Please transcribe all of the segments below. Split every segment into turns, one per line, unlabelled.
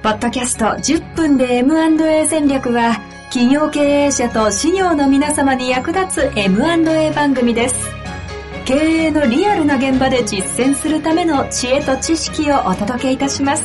ポッドキャスト10分で M&A 戦略は、企業経営者と事業の皆様に役立つ M&A 番組です。経営のリアルな現場で実践するための知恵と知識をお届けいたします。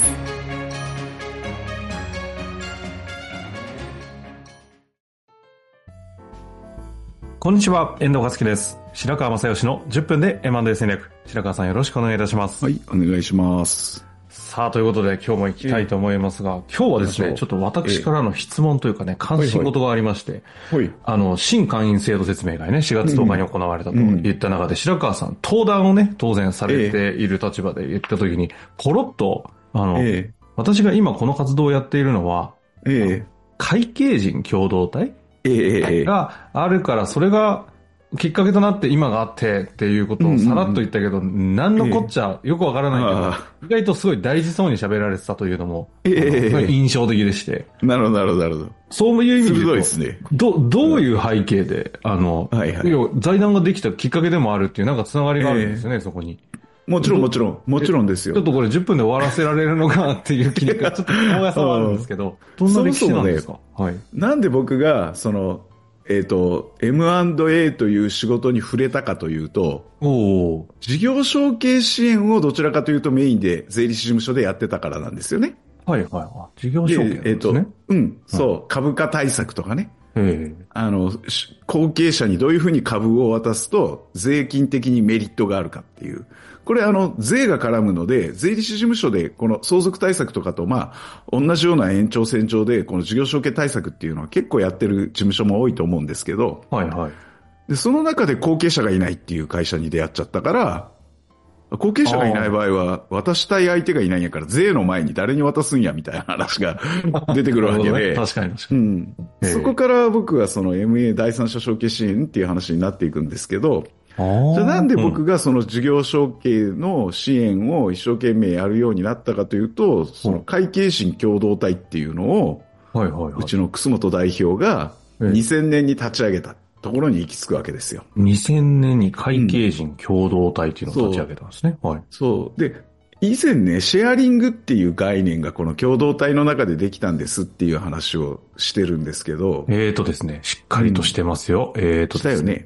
こんにちは、遠藤和樹です。白川正義の10分で M&A 戦略。白川さんよろしくお願いいたします。
はい、お願いします。
さあ、ということで今日も行きたいと思いますが、今日はですね、ちょっと私からの質問というかね、関心事がありまして、新会員制度説明会ね、4月10日に行われたといった中で、白川さん、登壇をね、当然されている立場で言ったときに、ポロッと、私が今この活動をやっているのは、会計人共同体があるから、それがきっかけとなって今があってっていうことをさらっと言ったけど、何のこっちゃよくわからないけど、意外とすごい大事そうに喋られてたというのも、印象的でして。
なるほど、なるほど。
そういう意味で言うと、
鋭いですね。
どういう背景で、財団ができたきっかけでもあるっていう、なんかつながりがあるんですよね、そこに。
もちろんですよ。
ちょっとこれ10分で終わらせられるのかっていう気がちょっと大家さはあるんですけど、どんな歴史なんですか？はい。
なんで僕が、M&A という仕事に触れたかというと、事業承継支援をどちらかというとメインで税理士事務所でやってたからなんですよね。
はいはいはい。事業承継ですね。
そう、株価対策とかね。後継者にどういうふうに株を渡すと税金的にメリットがあるかっていう。これ税が絡むので、税理士事務所でこの相続対策とかと同じような延長線上でこの事業承継対策っていうのは結構やってる事務所も多いと思うんですけど、で、その中で後継者がいないっていう会社に出会っちゃったから、後継者がいない場合は、渡したい相手がいないんやから、税の前に誰に渡すんや、みたいな話が出てくるわけで。
確かに。
そこから僕はその MA 第三者承継支援っていう話になっていくんですけど、じゃあなんで僕がその事業承継の支援を一生懸命やるようになったかというと、その会計士共同体っていうのを、うちの楠本代表が2000年に立ち上げたところに行き着くわけですよ。
2000年に会計人共同体っていうのを立ち上げたんですね。
そう。で、以前ね、シェアリングっていう概念がこの共同体の中でできたんですっていう話をしてるんですけど。
ですね、しっかりとしてますよ。
したよね。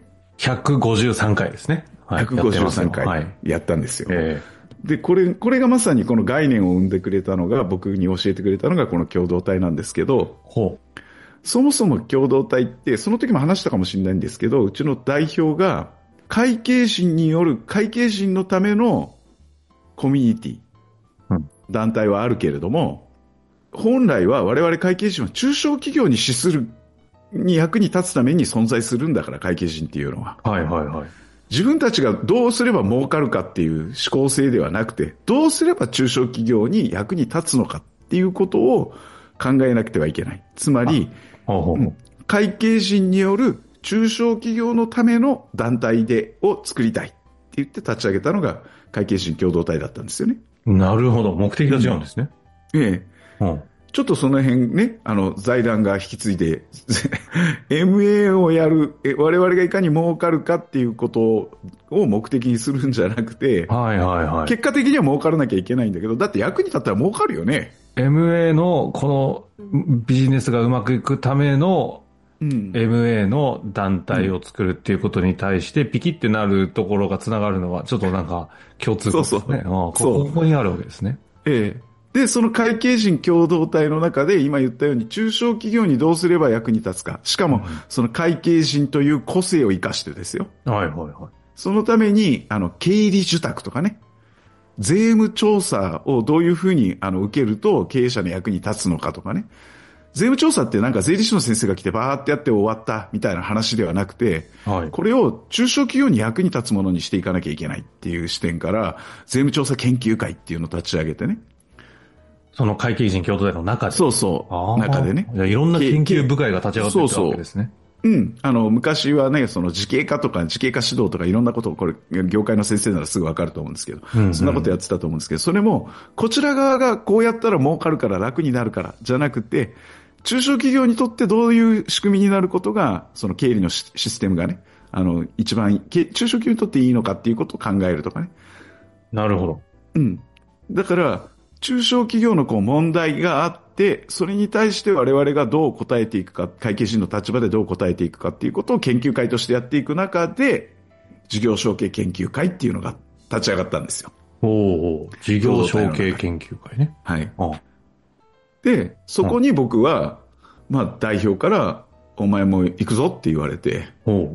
153回ですね。
153回やったんですよ。で、これがまさにこの概念を生んでくれたのが、僕に教えてくれたのがこの共同体なんですけど、そもそも共同体って、その時も話したかもしれないんですけど、うちの代表が会計人による会計人のためのコミュニティ、団体はあるけれども、本来は我々会計人は中小企業に資するに役に立つために存在するんだから、会計人っていうのは。自分たちがどうすれば儲かるかっていう思考性ではなくて、どうすれば中小企業に役に立つのかっていうことを考えなくてはいけない。つまり、会計人による中小企業のための団体を作りたいって言って立ち上げたのが会計人共同体だったんですよね。
なるほど。目的が違うんですね。
ちょっとその辺ね、財団が引き継いで、MA をやる、我々がいかに儲かるかっていうことを目的にするんじゃなくて、結果的には儲からなきゃいけないんだけど、だって役に立ったら儲かるよね。
MA のこのビジネスがうまくいくための、MA の団体を作るっていうことに対してピキってなるところがつながるのはちょっとなんか共通ですね。ここにあるわけですね。
で、その会計人共同体の中で今言ったように中小企業にどうすれば役に立つか。しかも、その会計人という個性を生かしてですよ。そのために、経理受託とかね、税務調査をどういうふうに受けると経営者の役に立つのかとかね。税務調査ってなんか税理士の先生が来てバーってやって終わったみたいな話ではなくて、これを中小企業に役に立つものにしていかなきゃいけないっていう視点から、税務調査研究会っていうのを立ち上げてね。
その会計人共同体の中で。
中でね。
いろんな研究部会が立ち上がっていたわけですね。
昔はね、その時系化とか時系化指導とかいろんなことを、これ、業界の先生ならすぐわかると思うんですけど、そんなことやってたと思うんですけど、それも、こちら側がこうやったら儲かるから楽になるから、じゃなくて、中小企業にとってどういう仕組みになることが、その経理のシステムがね、一番、中小企業にとっていいのかっていうことを考えるとかね。
なるほど。
だから、中小企業の問題があっ 、それに対して我々がどう答えていくか、会計士の立場でどう答えていくかっていうことを研究会としてやっていく中で、事業承継研究会っていうのが立ち上がったんですよ。
事業承継研究会ね。
はい。で、そこに僕は、まあ代表から、お前も行くぞって言われて、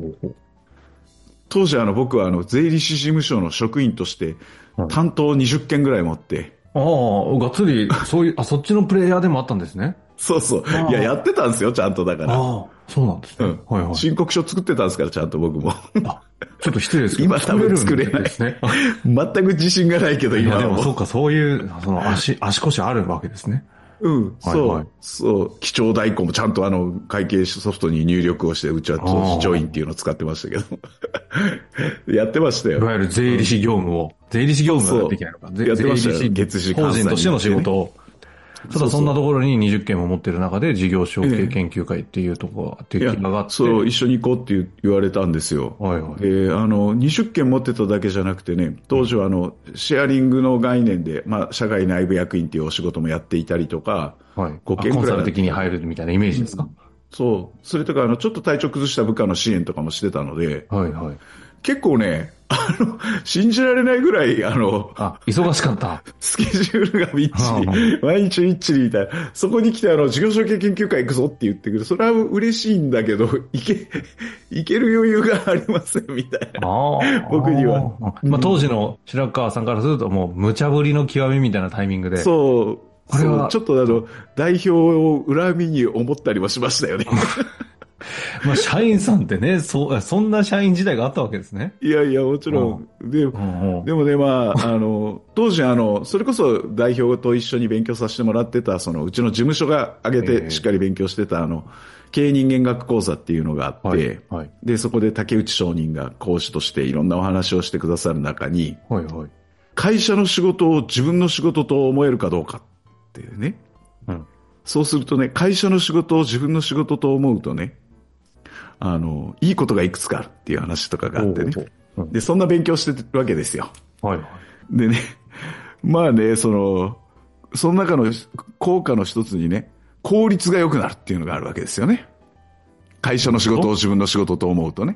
当時僕は税理士事務所の職員として担当20件ぐらい持って、
がっつり、そういう、そっちのプレイヤーでもあったんですね。
そうそう。いや、やってたんですよ、ちゃんとだから。
そうなんですね。
はいはい。申告書作ってたんですから、ちゃんと僕も。
ちょっと失礼ですけど。
今多分作れないですね。全く自信がないけど、今は。
でもそうか、そういう、足腰あるわけですね。
そう。基調代行もちゃんと会計ソフトに入力をして、うちはジョインっていうのを使ってましたけど。やってましたよ。
いわゆる税理士業務を。税理士業務ができないのか。
やってましたよ。月次
法人としての仕事を。ただそんなところに20件も持ってる中で事業承継研究会っていうところが出来上がって。
そう、一緒に行こうって言われたんですよ。20件持ってただけじゃなくてね、当時はシェアリングの概念で、まあ、社外内部役員っていうお仕事もやっていたりとか、
5件くらい。コンサル的に入るみたいなイメージですか？
そう。それとか、ちょっと体調崩した部下の支援とかもしてたので、結構ね、信じられないぐらい、
忙しかった。
スケジュールがみっちり、毎日みっちりみたいな。そこに来て事業承継研究会行くぞって言ってくる。それは嬉しいんだけど、行ける余裕がありません、みたいな。僕には。
まあ、当時の白川さんからするともう無茶ぶりの極みみたいなタイミングで。
そう。これは。ちょっと代表を恨みに思ったりもしましたよね。
まあ、社員さんってね、そんな社員時代があったわけですね。
いやいや、もちろん。でもね、まあ、当時それこそ代表と一緒に勉強させてもらってた、うちの事務所が挙げてしっかり勉強してた、経営人間学講座っていうのがあって、で、そこで竹内商人が講師としていろんなお話をしてくださる中に、会社の仕事を自分の仕事と思えるかどうかっていうね。そうするとね、会社の仕事を自分の仕事と思うとね、いいことがいくつかあるっていう話とかがあってね。で、そんな勉強してるわけですよ。でね、まあね、その中の効果の一つにね、効率が良くなるっていうのがあるわけですよね。会社の仕事を自分の仕事と思うとね。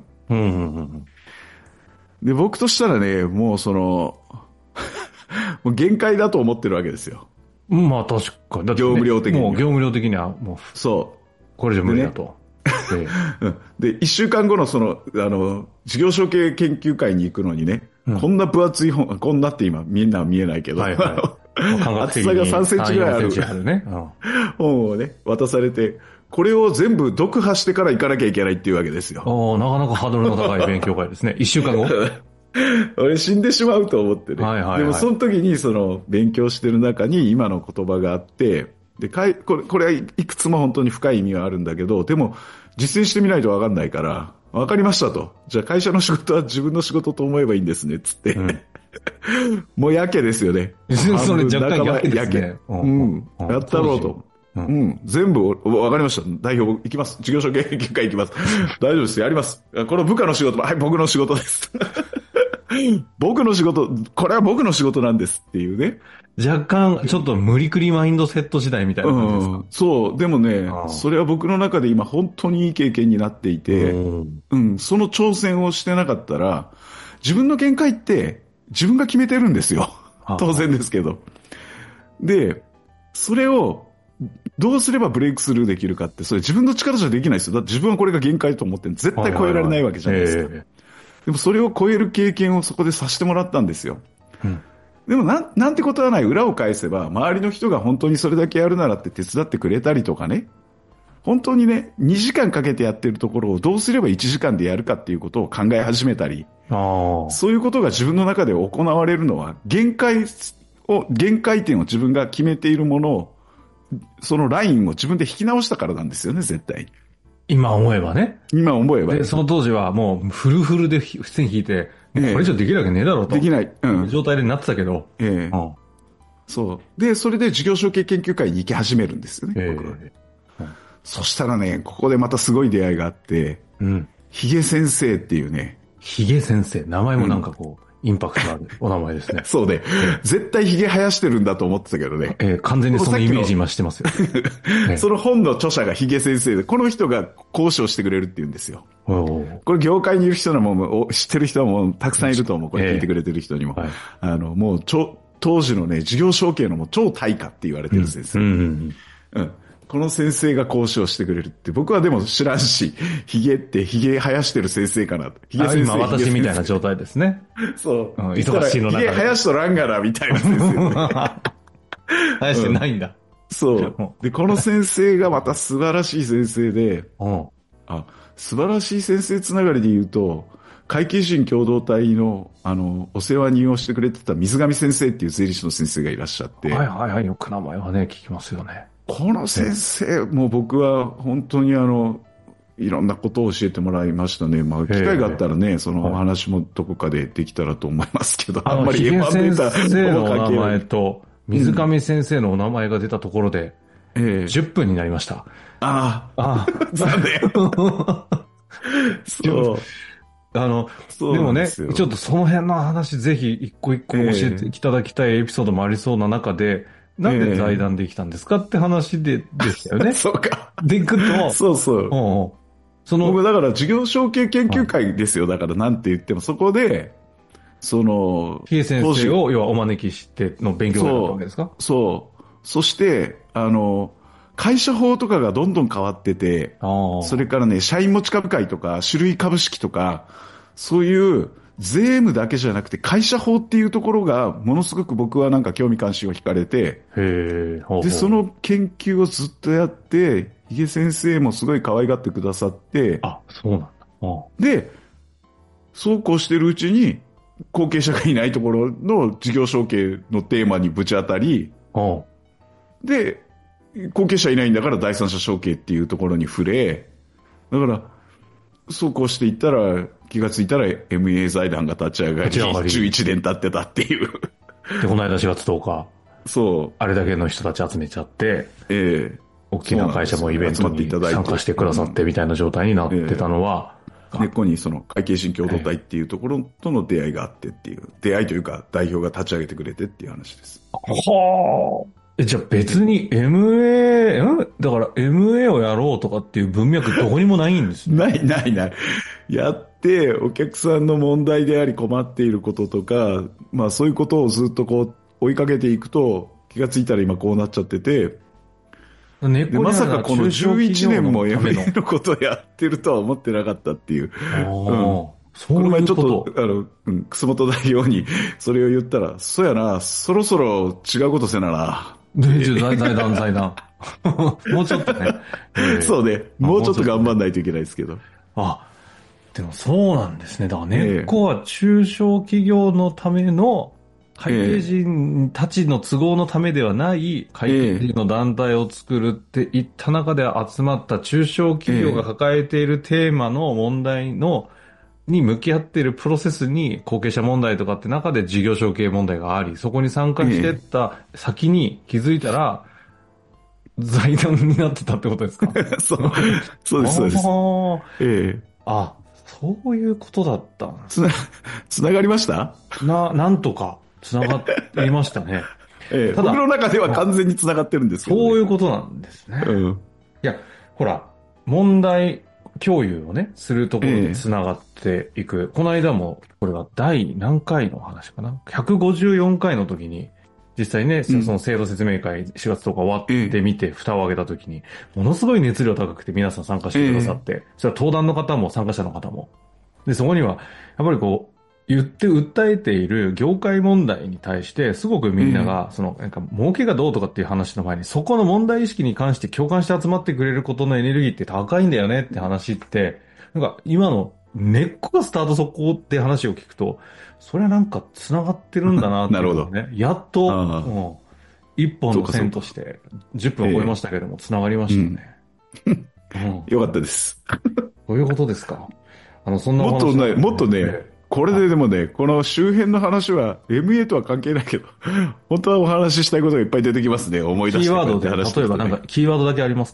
で、僕としたらね、もうもう限界だと思ってるわけですよ。
まあ確かに。だってね、
業務量的に。
もう業務量的にはもう。そう。これじゃ無理だと。
で、一週間後の事業承継研究会に行くのにね、こんな分厚い本、こんなって今みんな見えないけど、厚さが3センチぐらいある本をね、渡されて、これを全部読破してから行かなきゃいけないっていうわけですよ。
なかなかハードルの高い勉強会ですね。一週間後
俺死んでしまうと思ってね。でもその時に勉強してる中に今の言葉があって、で、これはいくつも本当に深い意味はあるんだけど、でも実践してみないと分かんないから、分かりましたと。じゃあ会社の仕事は自分の仕事と思えばいいんですね、つって。もうやけですよね。
それ若干やけですね。
やったろうと。全部分かりました。代表行きます。事業承継研究会行きます。大丈夫です。やります。この部下の仕事、はい、僕の仕事です。僕の仕事、これは僕の仕事なんですっていうね。
若干、ちょっと無理くりマインドセット時代みたいな感じですか？
そう。でもね、それは僕の中で今本当にいい経験になっていて、その挑戦をしてなかったら、自分の限界って自分が決めてるんですよ。当然ですけど。で、それをどうすればブレイクスルーできるかって、それ自分の力じゃできないですよ。だって自分はこれが限界と思って絶対超えられないわけじゃないですか。でもそれを超える経験をそこでさせてもらったんですよ。でもなんてことはない。裏を返せば、周りの人が本当にそれだけやるならって手伝ってくれたりとかね。本当にね、2時間かけてやってるところをどうすれば1時間でやるかっていうことを考え始めたり。そういうことが自分の中で行われるのは、限界点を自分が決めているものを、そのラインを自分で引き直したからなんですよね、絶対。
今思えばね。
今思えば。
で、その当時はもうフルフルで線引いて、これ以上できるわけねえだろうと。
できない。
状態でなってたけど。
そう。で、それで事業承継研究会に行き始めるんですよね。僕はね。そしたらね、ここでまたすごい出会いがあって、ヒゲ先生っていうね。
ヒゲ先生。名前もなんかインパクトのあるお名前ですね。
そうね。絶対髭生やしてるんだと思ってたけどね。
完全にそのイメージ今してますよ。
その本の著者が髭先生で、この人が講師をしてくれるって言うんですよ。これ業界にいる人はもう、知ってる人はもうたくさんいると思う。これ聞いてくれてる人にも。もう当時のね、事業承継のもう超大家って言われてる先生。この先生が講師をしてくれるって、僕はでも知らんし、髭生やしてる先生かなと。
髭先生。今私みたいな状態ですね。
そう。
忙しいの中で。
髭生やしとらんがな、みたいな先生、ね。
生やしてないんだ。
そう。で、この先生がまた素晴らしい先生で、素晴らしい先生つながりで言うと、会計人共同体の、お世話人をしてくれてた水上先生っていう税理士の先生がいらっしゃって。
よく名前はね、聞きますよね。
この先生も僕は本当にいろんなことを教えてもらいましたね。まあ、機会があったらね、そのお話もどこかでできたらと思いますけど、あんまり
髭先生のお名前と、水上先生のお名前が出たところで、10分になりました。
残念。そう。
でもね、ちょっとその辺の話ぜひ一個一個教えていただきたいエピソードもありそうな中で、なんで財団できたんですかって話でしたよね。
そうか。
でいくと。
そうそう。僕だから事業承継研究会ですよ。だからなんて言ってもそこで、
髭先生を要はお招きしての勉強会だったわけですか？
そう。そして、会社法とかがどんどん変わってて、それからね、社員持ち株会とか、種類株式とか、そういう税務だけじゃなくて会社法っていうところがものすごく僕はなんか興味関心を惹かれて、で、その研究をずっとやって、髭先生もすごい可愛がってくださって、
そうなんだ。
で、そうこうしてるうちに、後継者がいないところの事業承継のテーマにぶち当たり、で、後継者いないんだから第三者承継っていうところに触れ、だから、そうこうしていったら、気がついたら MA 財団が立ち上がり、11年経ってたっていう。
で、この間4月10日。
そう。
あれだけの人たち集めちゃって、大きな会社もイベントに参加してくださってみたいな状態になってたのは、
根っこにその会計人共同体っていうところとの出会いがあってっていう、出会いというか代表が立ち上げてくれてっていう話です。
じゃあ別に MA、だから MA をやろうとかっていう文脈どこにもないんです
ね。ない。やってお客さんの問題であり困っていることとか、まあそういうことをずっとこう追いかけていくと気がついたら今こうなっちゃってて、でまさかこの11年も MA のことをやってるとは思ってなかったっていう。この前ちょっと、楠本代表にそれを言ったら、そうやな、そろそろ違うことせなな。
財団。もうちょっとね。
そうね。もうちょっと頑張んないといけないですけど。
でもそうなんですね。だから根っこは中小企業のための会計人たちの都合のためではない会計人の団体を作るっていった中で集まった中小企業が抱えているテーマの問題に向き合っているプロセスに後継者問題とかって中で事業承継問題があり、そこに参加していった先に気づいたら、財団になってたってことですか？
そうです。
そういうことだったんです。
つながりました？
なんとかつながっていましたね。
ただ僕の中では完全につながってるんですけど、
そういうことなんですね。いや、ほら、問題共有をね、するところで繋がっていく。この間も、これは第何回の話かな ?154 回の時に、実際ね、その制度説明会4月とか終わってみて、蓋を開けた時に、ものすごい熱量高くて皆さん参加してくださって、それは登壇の方も参加者の方も。で、そこには、やっぱりこう、訴えている業界問題に対して、すごくみんなが、なんか、儲けがどうとかっていう話の前に、そこの問題意識に関して共感して集まってくれることのエネルギーって高いんだよねって話って、なんか、今の根っこがスタートそこって話を聞くと、それはなんか繋がってるんだなって、ね。
なるほど。
やっと、一本の線として、10分を超えましたけども、繋がりましたね。
よかったです。
どういうことですか？そんな
もっとね、これででもね、この周辺の話は MA とは関係ないけど、本当はお話ししたいことがいっぱい出てきますね。思い出して
キーワードで、例えばなんかキーワードだけありますか？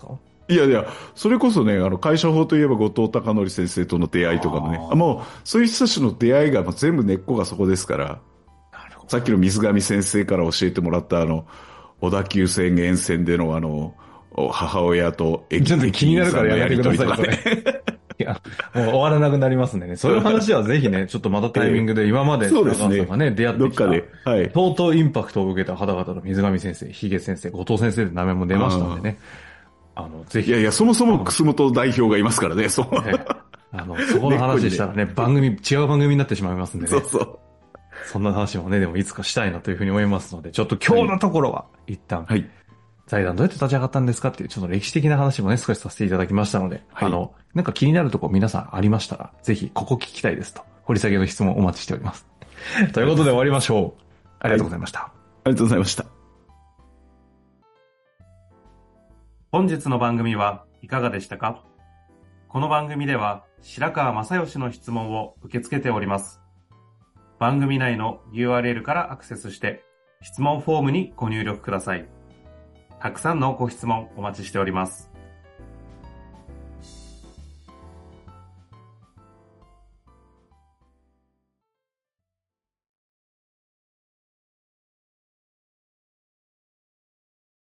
いやいや、それこそね、会社法といえば後藤隆則先生との出会いとかもね、もう、そういう人たちの出会いが全部根っこがそこですから、さっきの水上先生から教えてもらった小田急線沿線での母親と
駅ちょっと気になるからやめてください、それ。いや、もう終わらなくなりますんでね。そういう話はぜひね、ちょっとまたタイミングで今まで
そうですね。
さんがね、出会ってきた、
どっかで、はい。
相当インパクトを受けた方々の水上先生、ヒゲ先生、後藤先生で名前も出ましたんでね。ぜひ。
いやいや、そもそも楠本代表がいますからね、そう。
そこの話したらね、違う番組になってしまいますんでね。
そうそう。
そんな話もね、でもいつかしたいなというふうに思いますので、ちょっと今日のところは、一旦、はい。財団どうやって立ち上がったんですかっていう、ちょっと歴史的な話もね、少しさせていただきましたので、はい、なんか気になるところ皆さんありましたら、ぜひ、ここ聞きたいですと、掘り下げの質問お待ちしております。ということで終わりましょう。ありがとうございました。
はい、ありがとうございました。
本日の番組はいかがでしたか？この番組では、白川正義の質問を受け付けております。番組内の URL からアクセスして、質問フォームにご入力ください。たくさんのご質問お待ちしております。